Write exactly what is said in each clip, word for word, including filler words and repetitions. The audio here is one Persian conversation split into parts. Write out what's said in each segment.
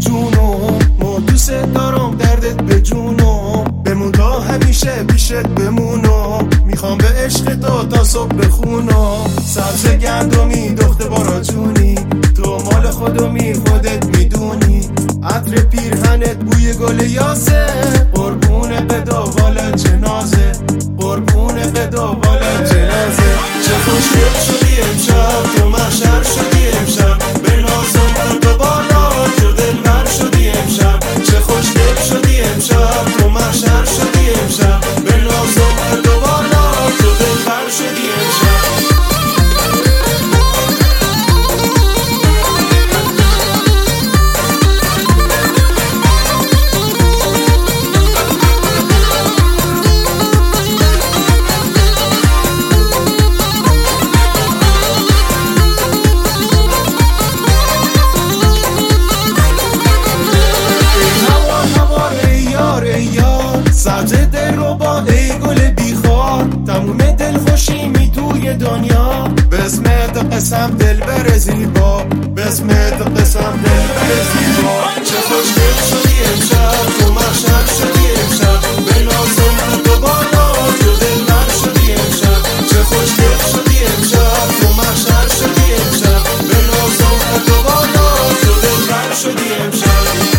جونم، ما دوست دارم دردت به جونم، بمون تا همیشه پیشت بمونم، میخوام به عشق تو تا صبح بخونم. سبز گندمی دخت بارا جونی، تو مال خودمی خودت میدونی، عطر پیرهنت بوی گل یاسه، قربونه به دوال جنازه، قربونه به دوال جنازه. چه خوشگل شدی امشب، تو محشر شدی امشب، به نازم تو بالا تو دلبر شدی امشب. چه خوشگل شدی امشب، تو محشر شدی امشب، به نازم تو بالا تو دلبر شدی امشب. سبزه دل رو با ای گل بیخوار، تموم دل خوشی می توی دنیا، بسمت قسم دل بر زیبا، بسمت قسم دل بر زیبا. چه خوشگل شدی امشب، تو محشر شدی امشب، به نازم تو بالا تو دلبر شدی امشب. چه خوشگل شدی امشب، تو محشر شدی امشب، به نازم تو بالا تو دلبر شدی امشب.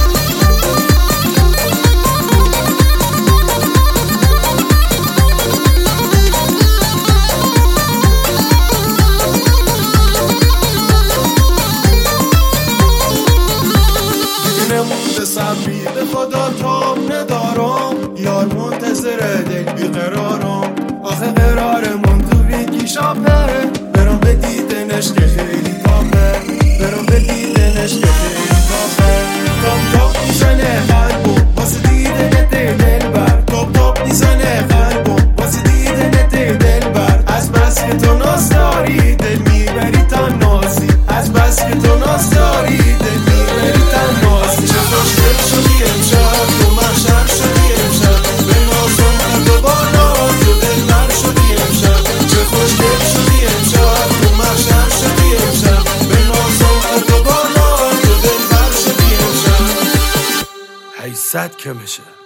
صبری به خدا تاب ندارم، یار منتظر دل بیقرارم، آخه قرارمون تو بیگی شاپه، برام به دیدنش که خیلی تاپه، برام به دیدنش که خیلی تاپه. تاپ تاپ میزنه قلبم واسه دیدن دل بر، تاپ تاپ میزنه قلبم واسه دیدن دل بر، از بس که تو ناز داری دل میبری تا نازی، از بس که تو ناز داری دل میبری تا نازی. چه خوشگل شدی امشب، تو محشر شدی امشب، به نازم تو بالا تو دلبر شدی امشب. چه خوشگل شدی امشب، تو محشر شدی امشب، به نازم تو بالا تو دلبر شدی امشب. هیصد که میشه